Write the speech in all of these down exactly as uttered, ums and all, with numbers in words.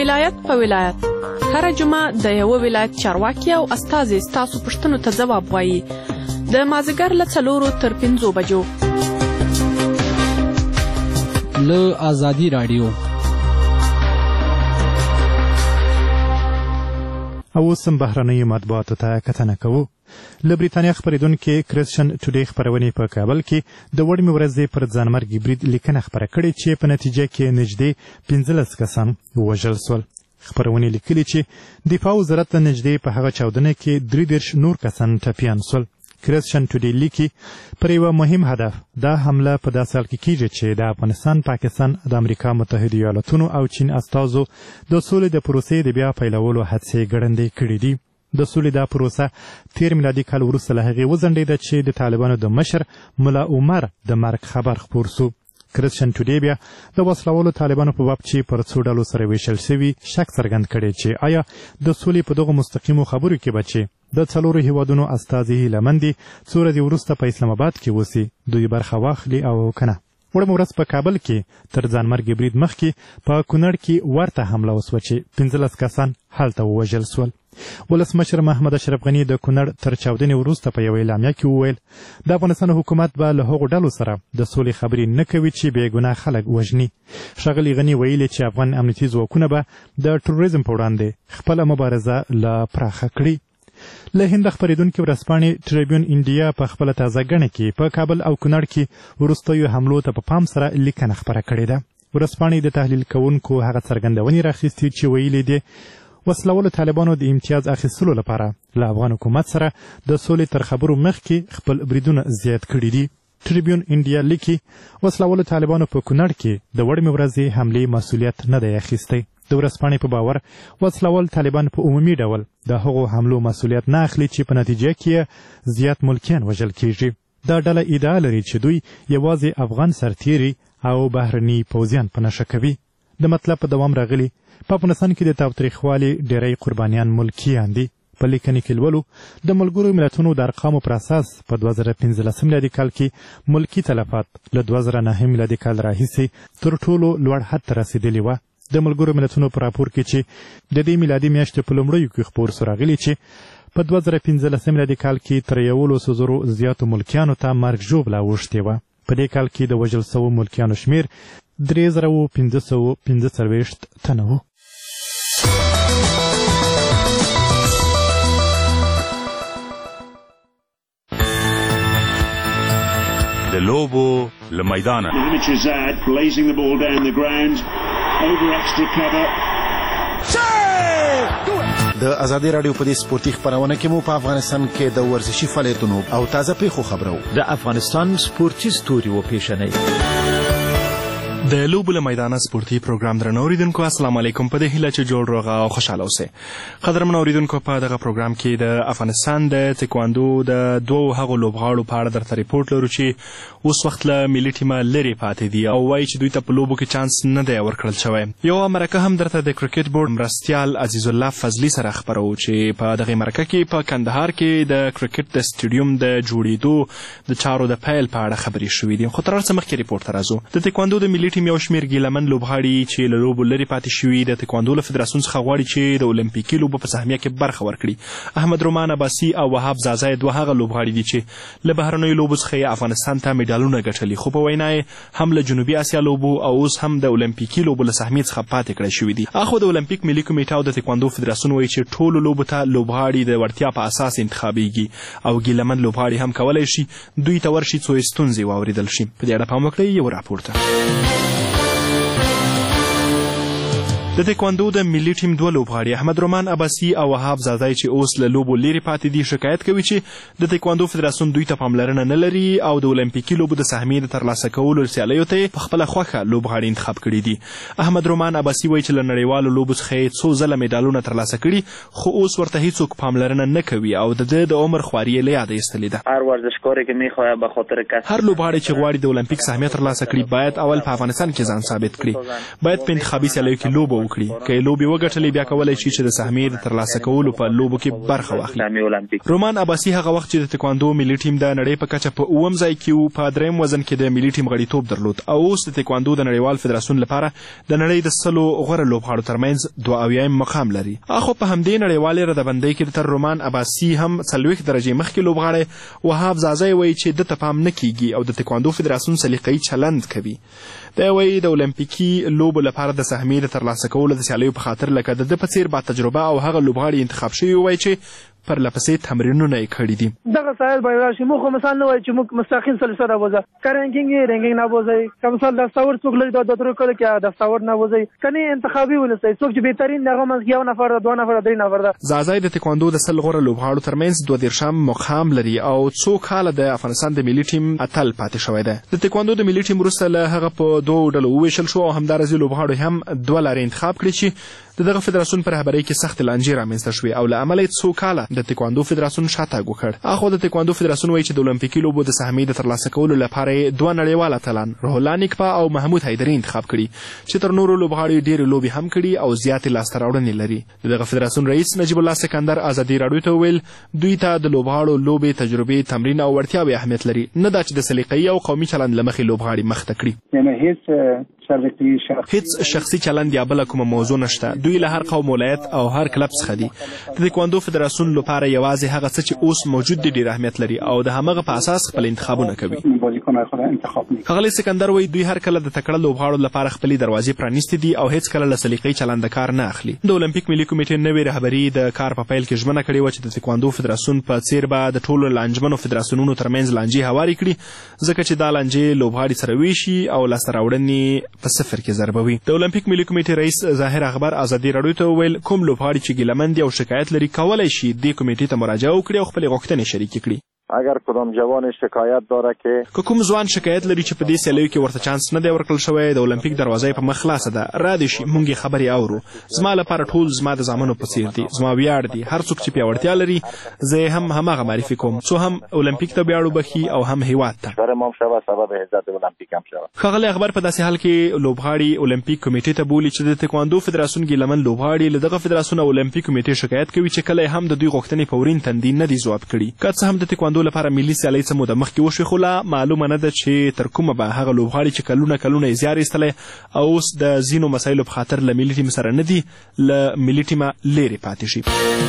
ولایت په ولایت هر جمعه د یو ولایت چارواکي او استازي ستاسو پوښتنو ته ځواب وایي د مازدیګر له څلورو تر پنځو بجو له آزادي راډیو. او اوس هم بهرنیو مطبوعاتو ته کتنه کوو. له بریتانیا خپرېدونکې کرسچن ټوډې خپرونې په کابل کې د وړمې ورځې پر ځانمرګي برید لیکنه خپره کړې چې په نتیجه کې نږدې پنځلس کسان ووژل سول. خپرونې لیکلي چې دفاع وزارت نږدې په هغه چاودنه کې درې دېرش نور کسان ټپیان سول. کرسچن ټوډې لیکي پر یوه مهم هدف دا حمله په داسې حال کې کیږي چې د افغانستان، پاکستان، د امریکا متحده ایالاتونو او چین استازو د سولې د پروسې د بیا پیلولو هڅې ګړندۍ کړي دي. د سولې دا پروسه تیر میلادي کال وروسته له هغې وځنډېده چې د طالبانو د مشر ملا عمر د مرګ خبر خپور سو. کرسچن ټوډې بیا د وسلوالو طالبانو په باب چې پر څو ډلو سره ویشل شوي شک څرګند کړی چې آیا د سولې په دغو مستقیمو خبرو کې به چې د څلورو هیوادونو استازي هیله مند دي څو ورځې وروسته په اسلام آباد کې اوسي دوی برخه واخلي او که نه. وړمه ورځ په کابل کې تر ځانمرګي برید مخکې په کونړ کې ورته حمله وسوه چې پنځلس کسان هلته ووژل سول. ولسمشر محمد اشرف غني د کونړ تر چاودنې وروسته په یوه اعلامیه کې وویل د افغانستان حکومت به له هغو ډلو سره د سولې خبرې نه کوي چې بې ګناه خلک وژني. ښاغلي غني ویلي چې افغان امنیتي ځواکونه به د تروریزم په وړاندې خپله مبارزه لا پراخه کړي. له هند خپرېدونکې ورځپاڼې ټریبیون انډیا په خپله تازه ګڼه کې په کابل او کونړ کې وروستیو حملو ته په پام سره لیکنه خپره کړې ده. ورځپاڼې د تحلیل کوونکو هغه څرګندونې راخیستې چې ویلي دي وسلوالو طالبانو د امتیاز اخیستلو لپاره له افغان حکومت سره د سولې تر خبرو مخکې خپل بریدونه زیات کړي دي. ټریبیون انډیا لیکي وسلوالو طالبانو په کونړ کې د وړمې ورځې حملې مسؤلیت نه دی اخیستی. د ورځپاڼې په باور وسلوال طالبان په عمومي ډول د هغو حملو مسؤلیت نه اخلي چې په نتیجه کې زیات ملکیان وژل کیږي. دا ډله ادعا لري چې دوی یوازې افغان سرتیري او بهرني پوځیان په نښه کوي. د مطلب په دوام راغلي په افغانستان کې د تاوتریخوالي ډېری قربانیان ملکیان دي. په لیکنې کې لولو د ملګرو ملتونو د ارقامو پر اساس په دوه زره پنځلسم میلادي کال کې ملکي تلفات له دوه زره نهم میلادي کال راهیسې تر ټولو لوړ حد ته رسېدلي وه. د ملګرو ملتونو په راپور کې چې د دې میلادي میاشتې په لومړیو کې خپور سو راغلي چې په دوه زره پنځلسم میلادي کال کې تر یولسو زرو زیاتو ملکیانو ته مرګ ژوبله اوښتې وه. په دې کال کې د وژل سوو ملکیانو شمېر درې زره پنځه سوه پنځه څلوېښت تنه و. د لوبو له میدانه د ازادي راډیو په دې سپورتي خپرونه کې مو په افغانستان کې د ورزشي فعالیتونو او تازه پیښو خبرو د افغانستان سپورتي ستوري و پیژنئ. د لوبو له میدانه سپورتي پروګرام درنو اوریدونکو السلام علیکم. په دې هیله چې جوړ روغه او خوشحاله اوسئ. قدرمنو اوریدونکو په دغه پروګرام کې د افغانستان د تکواندو د دوو هغو لوبغاړو په اړه درته ریپورټ لرو چې اوس وخت له ملي ټیمه لرې پاتې دي او وایي چې دوی ته په لوبو کې چانس نه دی ورکړل شوی. یوه مرکه هم درته د کرکټ بورډ مرستیال عزیز الله فضلي سره خپرو چې په دغې مرکه کې په کندهار کې د کرکټ د سټیډیوم د جوړېدو د چارو د پیل په اړه خبرې شوې دي. خو تر هر څه مخکې ریپورټ ته راځو. د تکواندو د ملي ټیم یو شمېر ګیلمن لوبغاړي چې له لوبو لرې پاتې شوي د تکواندو له فدراسیون څخه غواړي چې د اولمپیکي لوبو په سهمیه کې برخه ورکړي. احمد رومان عباسي او وهاب زازی دوه هغه لوبغاړي دي چې له بهرنیو لوبو څخه یې افغانستان ته میډالونه ګټلي خو په وینا یې هم له جنوبي اسیا لوبو او اوس هم د اولمپیکي لوبو له سهمیې څخه پاتې کړی شوي دي. اخو د اولمپیک ملي کمیټه او د تکواندو فدراسیون وایي چې ټولو لوبو ته لوبغاړي د وړتیا په اساس انتخابیږي او ګیلمن لوبغاړي هم کولی شي دوی ته ورشي څو ستونزې واورېدل شي. په دې اړه پام وکړئ یو راپور ته. د تکواندو د ملي ټیم دوه لوبغاړي احمد رومان عباسي او وهاب زازی چې اوس له لوبو لرې پاتې دي شکایت کوي چې د تکواندو فدراسیون دوی ته پاملرنه نه لري او د اولمپیکي لوبو د سهمیې د ترلاسه کولو سیالیو ته یې په خپله خوښه لوبغاړي انتخاب کړي دي. احمد رومان عباسي وایي چې له نړیوالو لوبو څخه یې څو ځله میډالونه ترلاسه کړي خو اوس ورته هیڅوک پاملرنه نه کوي او د ده د عمر خواري یې له یاده ایستلې ده. هر ورزشکاری که میخواهد به خاطر کسب هر لوبغاړی چې غواړي د اولمپیک سهمیه ترلاسه کړي باید اول په افغانستان کې ځان ثابت کړي. باید په انتخابي سیالیو کې لوبه وکړي. که لوبي وګټلې بیا کولای شي چې د سهمیې د ترلاسه کولو په لوبو کې برخه واخلي. رومان عباسي هغه وخت چې د تکواندو ملي ټیم د نړۍ په کچه په اووم ځای کې و، په دریم وزن کې د ملي ټیم غړیتوب درلود او اوس د تکواندو د نړیوال فدراسیون لپاره د نړۍ د سلو غوره لوبغاړو ترمنځ دوه اویایم مقام لري. اخو په همدې نړیوالې ردبندۍ کې تر رومان عباسي هم څلوېښت درجې مخکې لوبغاړی وهاب زازی وایي چې ده ته پام نه کیږي او د تکواندو فدراسیون سلیقه‌یي چلند کوي. دی وایي د اولمپیکي لوبو لپاره د سهمیې د ترلاسه کولو د سیالیو په خاطر لکه د ده په څېر با تجربه او هغه لوبغاړي انتخاب شوي وایي چې پر لپسې تمرینونه یې کړي دي. دغه سایل باید راشي. موږ خو مثال نه وایو چې موږ مستقیم سلیسه نبوځه که رینکینګ یې رینکینګ نبوځئ، که مثال دستاور څوک لري د درو کلو کې دستاور نبوځئ، که نه انتخابي ولسئ څوک چې بهترین د هغه منځ کې یو نفر ده، دوه نفره، درې نفر ده. زازی د تکواندو د سل غوره لوبغاړو ترمنځ دوه دېرشم مقام لري او څو کاله د افغانستان د ملي ټیم اتل پاتې شوی دی. د تکواندو د ملي ټیم وروسته له هغه په دوو ډلو وویشل شو او همدارسې لوبغاړو هم دوه لارې انتخاب کړي چې د دغه فدراسیون پر رهبرۍ کې سخت لانجې رامنځته شوې او له امله یې څو کاله د تکواندو فدراسیون شاتګ وکړ. اخو د تکواندو فدراسیون وایي چې د اولمپیکي لوبو د سهمیې د ترلاسه کولو لپاره یې دوه نړیوال اتلان روح الله نیکپا او محمود حیدري انتخاب کړي چې تر نورو لوبغاړو ډېرې لوبې هم کړي او زیاتې لاسته راوړنې لري. د دغه فدراسیون رئیس نجیب الله سکندر ازادي راډیو ته وویل دوی ته د لوبغاړو لوبې، تجربې، تمرین او وړتیاوې اهمیت لري، نه دا چې د سلیقه‌یي او قومي چلند له مخې لوبغاړي مخته کړي. هیڅ شخصي چلند یا بله کومه موضوع نشته. دوی له هر قوم، ولایت او هر کلب څخه دي. د تکواندو فدراسیون لپاره یوازې هغه څه چې اوس موجود دي ډېر اهمیت لري او د همغه په اساس خپل انتخابونه کوي. ښاغلی سکندر وایي دوی هر کله د تکړه لوبغاړو لپاره خپلې دروازې پرانیستې دي او هیڅ کله له سلیقه‌یي چلنده کار نه اخلي. د اولمپیک ملي کمیټې نوې رهبري د کار په پیل کې ژمنه کړې وه چې د تکواندو فدراسیون په څېر به د ټولو لانجمنو فدراسیونونو ترمنځ لانجې هوارې کړي، ځکه چې دا لانجې لوبغاړي سره ویشي او لاسته راوړنې په صفر کې ضربوي. د اولمپیک ملي کمیټې رئیس ظاهر اخبار ازادي راډیو ته وویل کوم لوبغاړي چې ګیلهمند او شکایت لري کولی شي دې کمیټې ته مراجعه وکړي او خپلې غوښتنې شریکې کړي. اگر کدام جوان شکایت داره که که کوم ځوان شکایت لري چې په دې سیالیو کې ورته چانس نه دی ورکړل شوی، د اولمپیک دروازه په مخ خلاصه ده، را دې شي موږ یې خبرې اورو. زما لپاره ټول زما د زامنو په څیر دي، زما ویاړ دي. هر څوک چې پیاوړتیا لري زه یې هم هماغه معرفي کوم، څو هم اولمپیک ته ویاړ وبخي او هم هیواد ته. ښاغلی اخبار په داسې حال کې لوبغاړي اولمپیک کمیټې ته بولي چې د تکواندو فدراسیون ګیلهمن لوبغاړي له دغه فدراسیون او اولمپیک کمیټې شکایت کوي چې کله هم د دوی غوښتنې په ورین تندي نه دي ځواب کړي. که څه هم د تکواندو لپاره ملي سیالۍ څه موده مخکې وشوې، خو لا معلومه نه ده چې تر کومه به هغه لوبغاړي چې کلونه کلونه یې زیار ایستلی او اوس د ځینو مسایلو په خاطر له ملي ټیم سره نه دي، له ملي ټیمه لرې پاتې شي.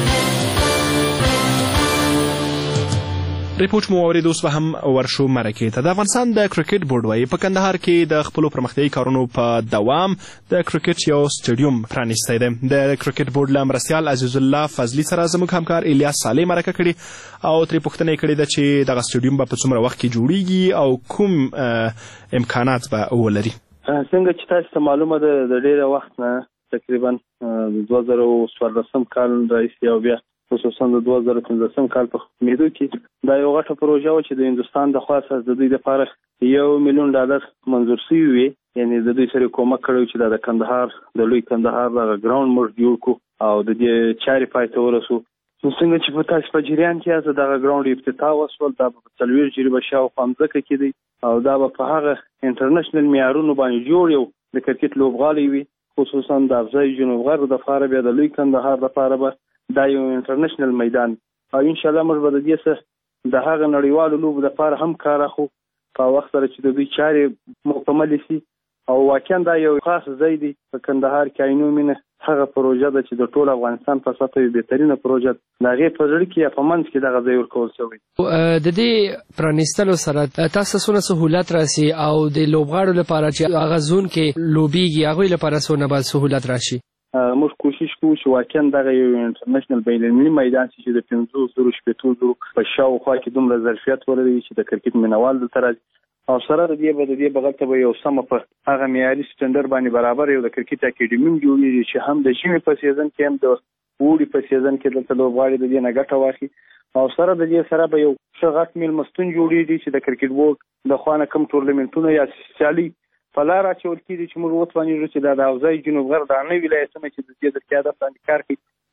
ریپورټ مو واورېد. اوس به هم ورشو مرکې ته. د افغانستان د کرکټ بورډ وایي په کندهار کې د خپلو پرمختیایي کارونو په دوام د کرکټ یو سټیډیوم پرانیستی دی. د کرکټ بورډ له مرستیال عزیز الله فضلي سره زموږ همکار الیاس صالح مرکه کړې او ترې پوښتنه یې کړې ده چې دغه سټیډیوم به په څومره وخت کې جوړیږي او کوم امکانات به ولري. څنګه چې تاسو ته معلومه ده د ډېره وخت نه تقریبا دوه زره څوارلسم کال راهیسې او بیا خصوصا د دوه زره پنځلسم کال په ختمېدو کې دا یو غټه پروژه وه چې د هندوستان د خوا څخه د دوی لپاره یو میلیون ډالر منظور شوي وي، یعنې د دوی سره کومک کړی چې دا د کندهار د لوی کندهار دغه ګراوند موږ جوړ کړو او د دې چارې پای ته ورسو. نو څنګه چې په تاسو په جریان کې یاست دغه ګراوند افتتاح وسول، دا په څلوېښت جریبه شاوخوا مځکه کې دی او دا به په هغه انټرنیشنل معیارونو باندې جوړ یو د کرکټ لوبغالی وي، خصوصا د افضای جنوب غرب دپاره بیا د لوی کندهار دپاره به دا یو انټرنیشنل میدان او انشاءالله موږ به د دې څه د هغه نړیوالو لوبو دپاره هم کار اخلو په وخت سره چې د دوی چارې مکملې شي. او واقعا دا یو خاص ځای دی په کندهار کې، عینو مینه هغه پروژه ده چې د ټول افغانستان په سطح یو بهترینه پروژه ده. د هغې په زړه کې یا په منځ کې دغه ځای ورکول شوی. د دې پرانیستلو سره تاسو څونه سهولت راسي او د لوبغاړو لپاره چې هغه زون کې لوبیږي هغوی لپاره څونه به سهولت راشي؟ موږ کوشش کوو چې واقعا دغه یو انټرنیشنل بینالمللي میدان شي چې د پنځوس زرو شپېتو زرو په شاوخوا کې دومره ظرفیت ولري چې د کرکټ مینوال دلته راځي او سره د دې به د دې بغل ته به یو سمه په هغه معیاري سټنډرډ باندې برابر یو د کرکټ اکیډمي هم جوړېږي چې هم د ژمي په سیزن کې هم د اوړي په سیزن کې دلته لوبغاړي د دې نه ګټه واخلي او سره د دې سره به یو ښه غټ میلمستون جوړېږي چې د کرکټ بورډ د خوا نه کوم ټورنمنټونه یا سیالي په لار اچول کېږي چې موږ وتوانېږو چې دا د حوزه جنوب غرب دا نه ولایتونه چې د دې د قیادت باندې کار کوي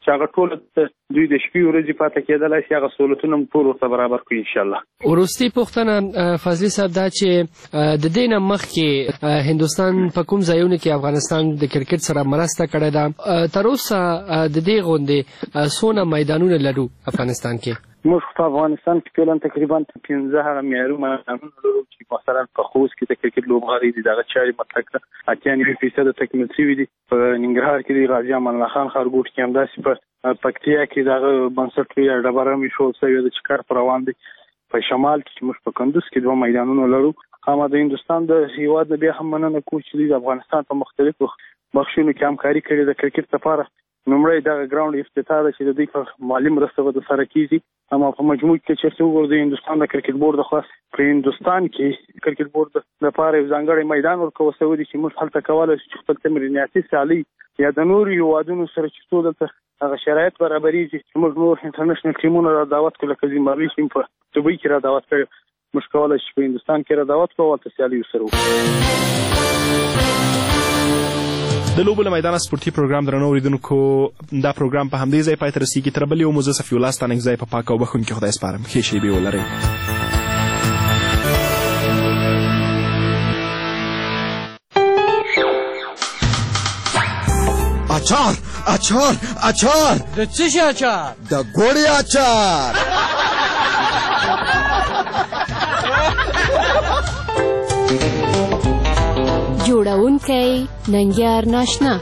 چې هغه ټول دوی د شپې ورځې پاتې کېدلای شي، هغه سہولتونه هم ټول ورته برابر کړي انشاءالله. وروستي پوښتنه فضلي صاحب دا چې د دې نه مخکې هندوستان په کوم ځایونو کې افغانستان د کرکټ سره مرسته کړې ده؟ تر اوسه د دې غونډې څونه میدانونه لرو افغانستان کې؟ موږ په افغانستان کې فعلا تقریبا پنځه هغه معیاري میدانونه لرو چې مثلا په خوست کې د کرکټ لوبغاړي دي، دغه چارې مطرح کړه، اتیا نوي فیصده تکمیل شوي دي. په ننګرهار کې د غازي امان الله خان ښارګوټ کې همداسې په پکتیا کې دغه بنسټ یا ډبره هم ایښودل شوې ده چې کار پر روان دی. په شمال کې موږ په کندوز کې دوه میدانونه لرو. اما د هندوستان د هیواد نه بیا هم مننه کوو چې دوی د افغانستان په مختلفو بخشونو کې همکاري کړې ده کرکټ لپاره. لومړی دغه ګراوند افتتاح ده چې د دوی په مالي مرسته به سره کېږي. اما په مجموع کې چېرته وګورو د هندوستان د کرکټ بورډ د خوا په هندوستان کې کرکټ بورډ لپاره یو ځانګړی میدان ورکول شوی دی چې موږ هلته کولی شو چې خپل تمریناتي سیالۍ یا د نورو هیوادونو سره چې څو دلته هغه شرایط برابرېږي چې موږ نور انټرنیشنل ټیمونه را دعوت کړو، لکه زیمبابوې ټیم په دوبۍ کې را دعوت کړی، موږ کولی شو په هندوستان کې را دعوت کړو او هلته سیالۍ ورسره وکړو. د لوبو له میدانه سپورتي پروګرام درنو اوریدونکو، دا پروګرام په همدې ځای پای ته رسیږي. تر بل یو مو زه صفي الله ستانکزی په پاک او بخښونکي خدای سپارم. ښې شېبې ولرئ. اچار اچار اچار د څه شي اچار؟ د ګوړې اچار. جوړونکی ننګیار ناشنا.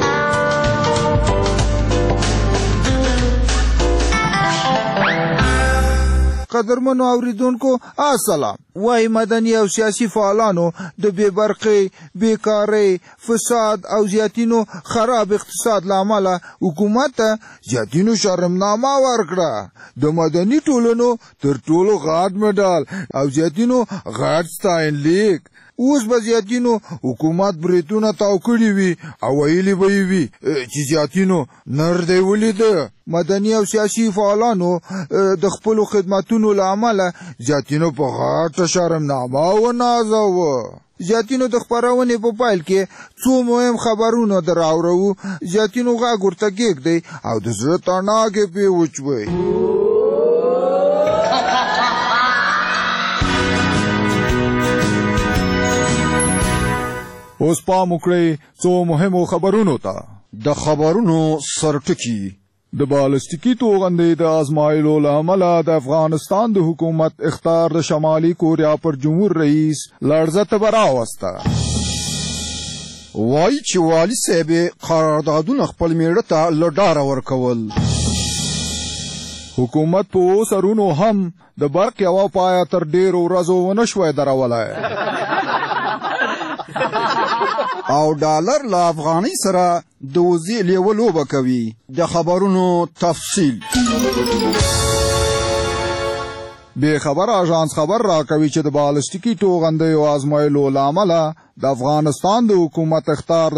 قدرمنو اوریدونکو السلام. وای مدني او سیاسي فعالانو د بې برقۍ، بیکارۍ، فساد او زیاتینو خراب اقتصاد له امله حکومت ته زیاتینو شرمنامه ورکړه. د مدني ټولنو تر ټولو غټ مډال او زیاتینو غټ ستاینلیک. اوس به زیاتینو حکومت بریتونه تاو کړي وي او ویلي به یې وي چې زیاتینو نر دی ولیده. مدني او سیاسي فعالانو د خپلو خدمتونو له امله زیاتینو په غټه شرمنامه ونازوه. زیاتینو د خپرونې په پیل کې څو مهم خبرونه در اورو. زیاتینو غږ ورته کېږدئ او د زړه تڼاکې پرې وچوئ. اوس پام وکړئ څو مهمو خبرونو ته. د خبرونو سرټکي: د بالستیکي توغندۍ د ازمایلو له امله د افغانستان د حکومت اخطار د شمالي کوریا پر جمهور رئیس لړزه ته راوسته. وایي چې والي صاحب قراردادونه خپل میړه ته له ډاره ورکول. حکومت په اوس سرونو هم د برق یوه پایه تر ډېرو ورځو ونه شوی درولی. او ډالر له افغانۍ سره د وزې لیوه لوبه کوي. د خبرونو تفصیل: بې خبر اژانس خبر راکوي چې د بالستیکي توغندیو ازمایلو له امله د افغانستان د حکومت اخطار